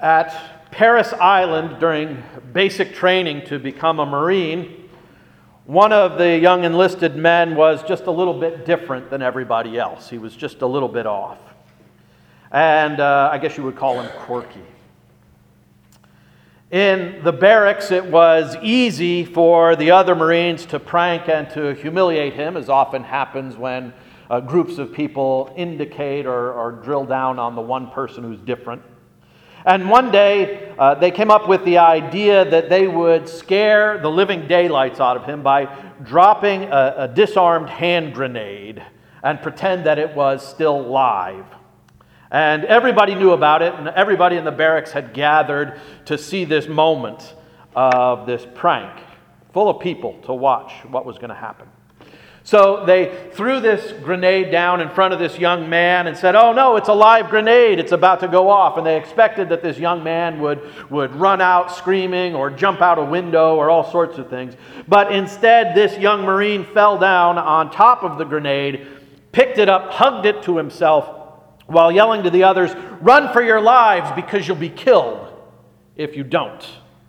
At Parris Island, during basic training to become a Marine, one of the young enlisted men was just a little bit different than everybody else. He was just a little bit off. And I guess you would call him quirky. In the barracks, it was easy for the other Marines to prank and to humiliate him, as often happens when groups of people indicate or drill down on the one person who's different. And one day, they came up with the idea that they would scare the living daylights out of him by dropping a disarmed hand grenade and pretend that it was still live. And everybody knew about it, and everybody in the barracks had gathered to see this moment of this prank, full of people to watch what was going to happen. So they threw this grenade down in front of this young man and said, "Oh no, it's a live grenade, it's about to go off." And they expected that this young man would run out screaming or jump out a window or all sorts of things. But instead, this young Marine fell down on top of the grenade, picked it up, hugged it to himself, while yelling to the others, "Run for your lives because you'll be killed if you don't."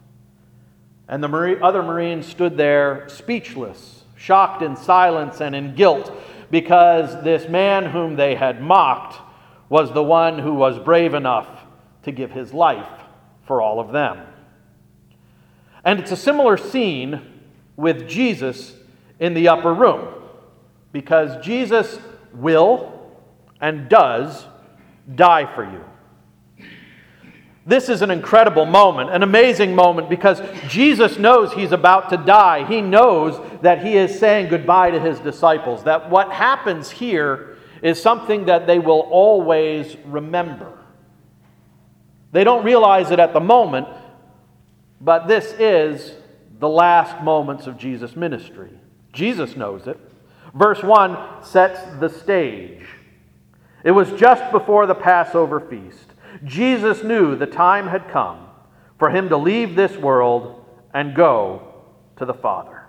And the other Marines stood there speechless, shocked in silence and in guilt, because this man whom they had mocked was the one who was brave enough to give his life for all of them. And it's a similar scene with Jesus in the upper room, because Jesus will and does die for you. This is an incredible moment, an amazing moment, because Jesus knows he's about to die. He knows that he is saying goodbye to his disciples, that what happens here is something that they will always remember. They don't realize it at the moment, but this is the last moments of Jesus' ministry. Jesus knows it. Verse 1 sets the stage. It was just before the Passover feast. Jesus knew the time had come for him to leave this world and go to the Father.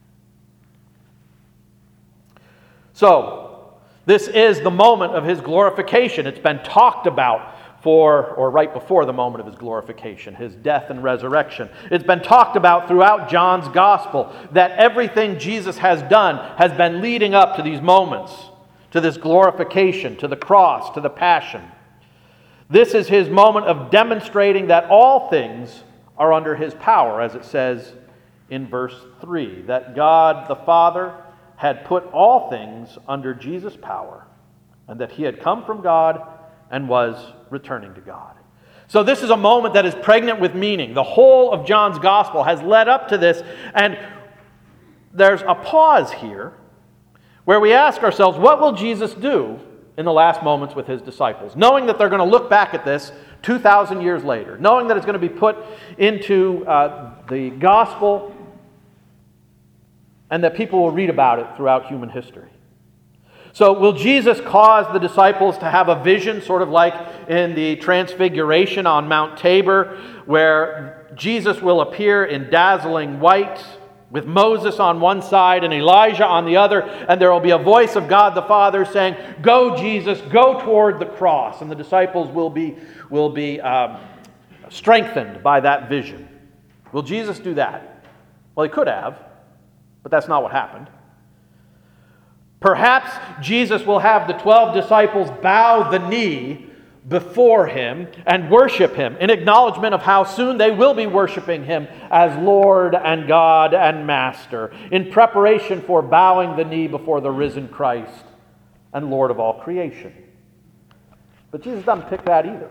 So, this is the moment of his glorification. It's been talked about right before the moment of his glorification, his death and resurrection. It's been talked about throughout John's gospel that everything Jesus has done has been leading up to these moments, to this glorification, to the cross, to the passion. This is his moment of demonstrating that all things are under his power, as it says in verse 3, that God the Father had put all things under Jesus' power, and that he had come from God and was returning to God. So this is a moment that is pregnant with meaning. The whole of John's gospel has led up to this, and there's a pause here where we ask ourselves, what will Jesus do in the last moments with his disciples? Knowing that they're going to look back at this 2,000 years later, knowing that it's going to be put into the gospel and that people will read about it throughout human history. So will Jesus cause the disciples to have a vision, sort of like in the Transfiguration on Mount Tabor, where Jesus will appear in dazzling white, with Moses on one side and Elijah on the other, and there will be a voice of God the Father saying, "Go, Jesus, go toward the cross," and the disciples will be strengthened by that vision. Will Jesus do that? Well, he could have, but that's not what happened. Perhaps Jesus will have the 12 disciples bow the knee before him and worship him in acknowledgement of how soon they will be worshiping him as Lord and God and Master, in preparation for bowing the knee before the risen Christ and Lord of all creation. But Jesus doesn't pick that either.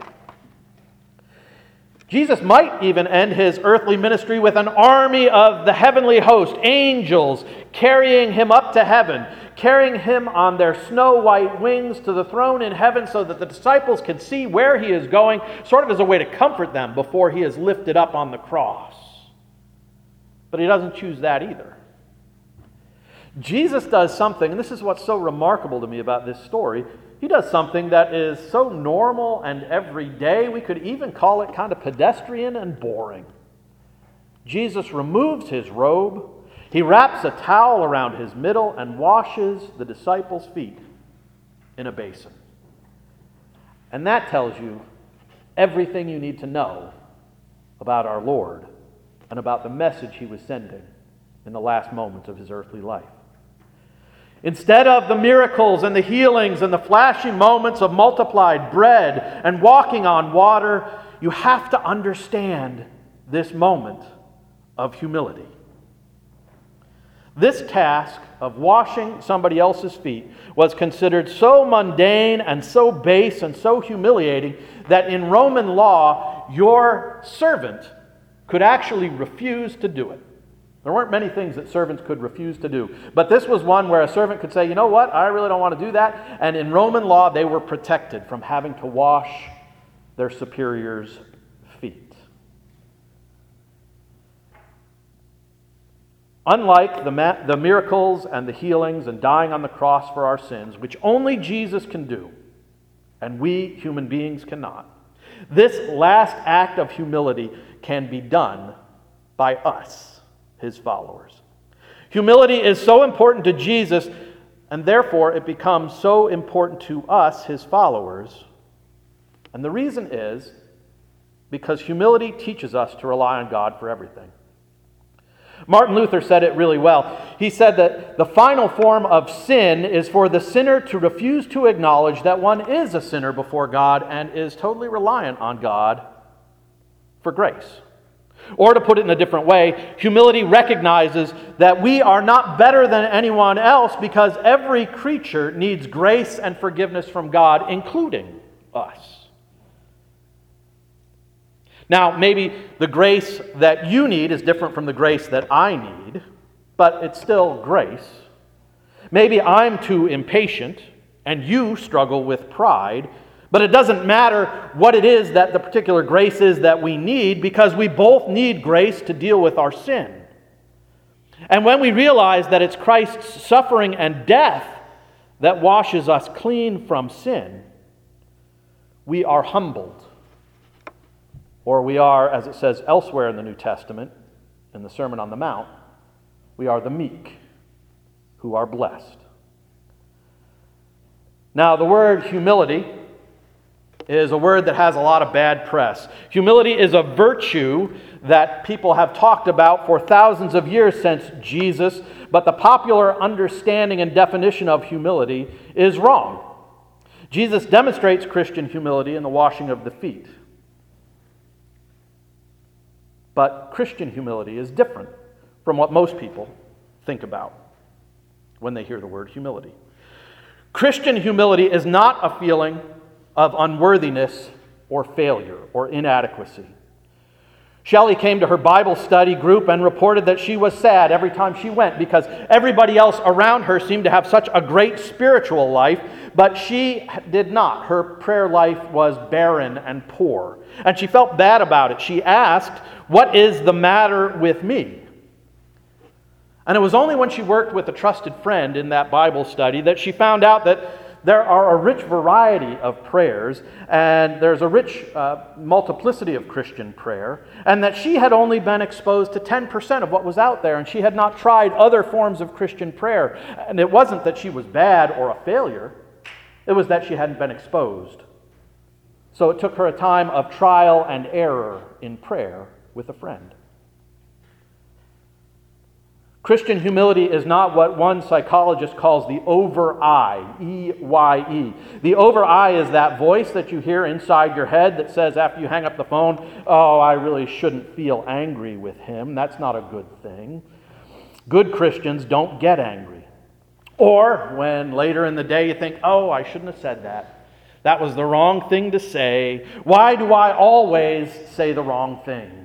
Jesus might even end his earthly ministry with an army of the heavenly host, angels, carrying him up to heaven, carrying him on their snow-white wings to the throne in heaven so that the disciples can see where he is going, sort of as a way to comfort them before he is lifted up on the cross. But he doesn't choose that either. Jesus does something, and this is what's so remarkable to me about this story. He does something that is so normal and everyday, we could even call it kind of pedestrian and boring. Jesus removes his robe, he wraps a towel around his middle and washes the disciples' feet in a basin. And that tells you everything you need to know about our Lord and about the message he was sending in the last moments of his earthly life. Instead of the miracles and the healings and the flashing moments of multiplied bread and walking on water, you have to understand this moment of humility. This task of washing somebody else's feet was considered so mundane and so base and so humiliating that in Roman law, your servant could actually refuse to do it. There weren't many things that servants could refuse to do, but this was one where a servant could say, you know what, I really don't want to do that. And in Roman law, they were protected from having to wash their superior's feet. Unlike the miracles and the healings and dying on the cross for our sins, which only Jesus can do, and we human beings cannot, this last act of humility can be done by us, his followers. Humility is so important to Jesus, and therefore it becomes so important to us, his followers. And the reason is because humility teaches us to rely on God for everything. Martin Luther said it really well. He said that the final form of sin is for the sinner to refuse to acknowledge that one is a sinner before God and is totally reliant on God for grace. Or to put it in a different way, humility recognizes that we are not better than anyone else because every creature needs grace and forgiveness from God, including us. Now, maybe the grace that you need is different from the grace that I need, but it's still grace. Maybe I'm too impatient and you struggle with pride, but it doesn't matter what it is that the particular grace is that we need because we both need grace to deal with our sin. And when we realize that it's Christ's suffering and death that washes us clean from sin, we are humbled. Or we are, as it says elsewhere in the New Testament, in the Sermon on the Mount, we are the meek who are blessed. Now, the word humility is a word that has a lot of bad press. Humility is a virtue that people have talked about for thousands of years since Jesus, but the popular understanding and definition of humility is wrong. Jesus demonstrates Christian humility in the washing of the feet. But Christian humility is different from what most people think about when they hear the word humility. Christian humility is not a feeling of unworthiness or failure or inadequacy. Shelley came to her Bible study group and reported that she was sad every time she went because everybody else around her seemed to have such a great spiritual life, but she did not. Her prayer life was barren and poor, and she felt bad about it. She asked, "What is the matter with me?" And it was only when she worked with a trusted friend in that Bible study that she found out that there are a rich variety of prayers, and there's a rich multiplicity of Christian prayer, and that she had only been exposed to 10% of what was out there, and she had not tried other forms of Christian prayer. And it wasn't that she was bad or a failure, it was that she hadn't been exposed. So it took her a time of trial and error in prayer with a friend. Christian humility is not what one psychologist calls the over-I, E-Y-E. The over-I is that voice that you hear inside your head that says after you hang up the phone, "Oh, I really shouldn't feel angry with him. That's not a good thing." Good Christians don't get angry. Or when later in the day you think, "Oh, I shouldn't have said that. That was the wrong thing to say. Why do I always say the wrong things?"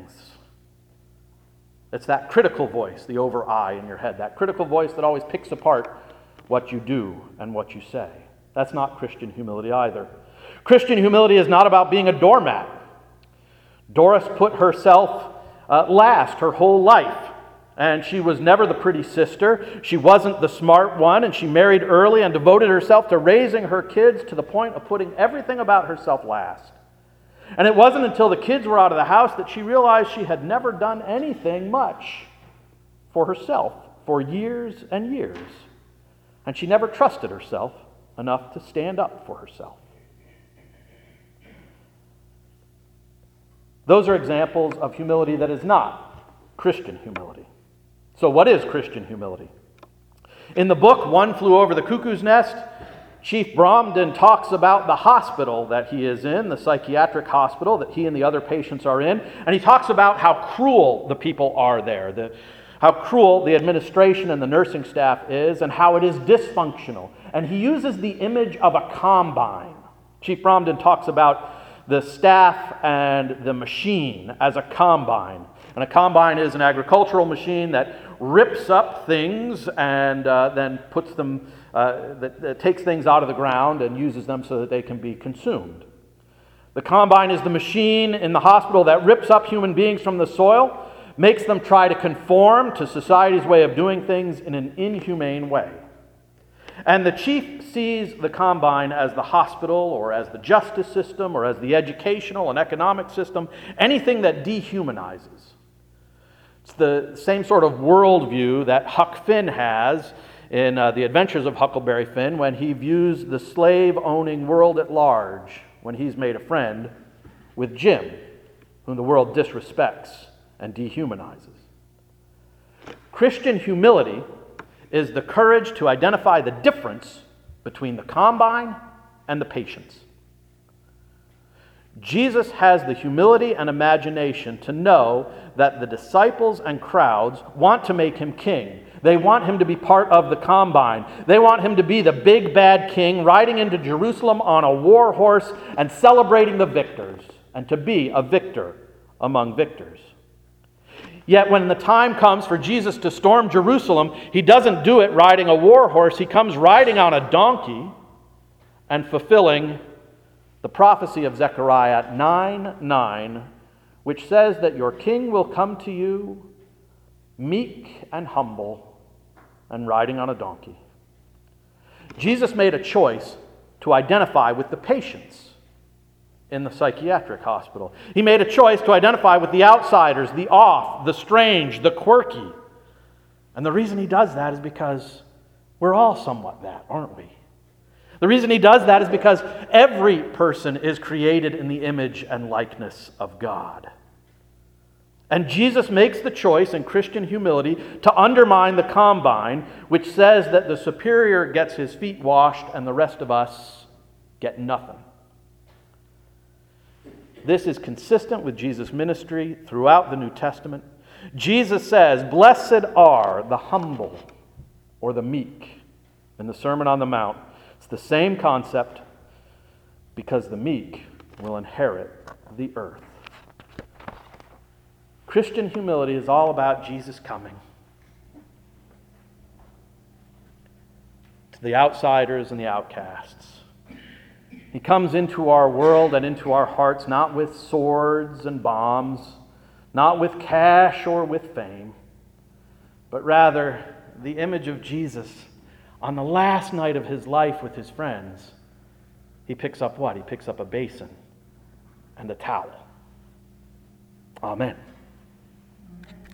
It's that critical voice, the over-I in your head, that critical voice that always picks apart what you do and what you say. That's not Christian humility either. Christian humility is not about being a doormat. Doris put herself last her whole life, and she was never the pretty sister. She wasn't the smart one, and she married early and devoted herself to raising her kids to the point of putting everything about herself last. And it wasn't until the kids were out of the house that she realized she had never done anything much for herself for years and years. And she never trusted herself enough to stand up for herself. Those are examples of humility that is not Christian humility. So what is Christian humility? In the book One Flew Over the Cuckoo's Nest, Chief Bromden talks about the hospital that he is in, the psychiatric hospital that he and the other patients are in, and he talks about how cruel the people are there, how cruel the administration and the nursing staff is, and how it is dysfunctional. And he uses the image of a combine. Chief Bromden talks about the staff and the machine as a combine. And a combine is an agricultural machine that rips up things and then puts them, that takes things out of the ground and uses them so that they can be consumed. The combine is the machine in the hospital that rips up human beings from the soil, makes them try to conform to society's way of doing things in an inhumane way. And the chief sees the combine as the hospital or as the justice system or as the educational and economic system, anything that dehumanizes. It's the same sort of worldview that Huck Finn has in The Adventures of Huckleberry Finn when he views the slave-owning world at large, when he's made a friend with Jim, whom the world disrespects and dehumanizes. Christian humility is the courage to identify the difference between the combine and the patients. Jesus has the humility and imagination to know that the disciples and crowds want to make him king. They want him to be part of the combine. They want him to be the big bad king riding into Jerusalem on a war horse and celebrating the victors, and to be a victor among victors. Yet when the time comes for Jesus to storm Jerusalem, he doesn't do it riding a war horse. He comes riding on a donkey and fulfilling the prophecy of Zechariah 9:9, which says that your king will come to you meek and humble and riding on a donkey. Jesus made a choice to identify with the patients in the psychiatric hospital. He made a choice to identify with the outsiders, the off, the strange, the quirky. And the reason he does that is because we're all somewhat that, aren't we? The reason he does that is because every person is created in the image and likeness of God. And Jesus makes the choice in Christian humility to undermine the combine, which says that the superior gets his feet washed and the rest of us get nothing. This is consistent with Jesus' ministry throughout the New Testament. Jesus says, "Blessed are the humble," or the meek, in the Sermon on the Mount. It's the same concept, because the meek will inherit the earth. Christian humility is all about Jesus coming to the outsiders and the outcasts. He comes into our world and into our hearts not with swords and bombs, not with cash or with fame, but rather the image of Jesus on the last night of his life with his friends. He picks up what? He picks up a basin and a towel. Amen.